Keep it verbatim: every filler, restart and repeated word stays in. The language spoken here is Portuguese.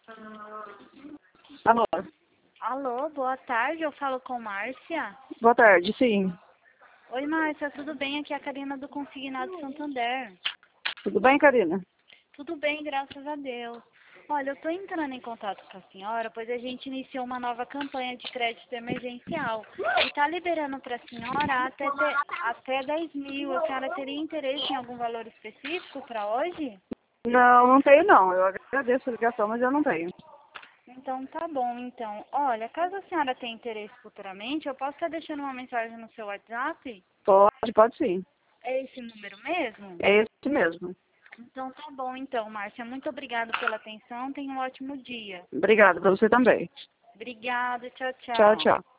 Alô? Alô, boa tarde, eu falo com Márcia. Boa tarde, sim. Oi, Márcia, tudo bem? Aqui é a Karina do Consignado Santander. Tudo bem, Karina? Tudo bem, graças a Deus. Olha, eu estou entrando em contato com a senhora, pois a gente iniciou uma nova campanha de crédito emergencial e está liberando para a senhora até, te- até dez mil. A senhora teria interesse em algum valor específico para hoje? Não, não tenho não. Eu agradeço a ligação, mas eu não tenho. Então tá bom, então. Olha, caso a senhora tenha interesse futuramente, eu posso estar deixando uma mensagem no seu WhatsApp? Pode, pode sim. É esse número mesmo? É esse mesmo. Então tá bom, então, Márcia. Muito obrigada pela atenção. Tenha um ótimo dia. Obrigada, para você também. Obrigada. Tchau, Tchau, tchau. tchau.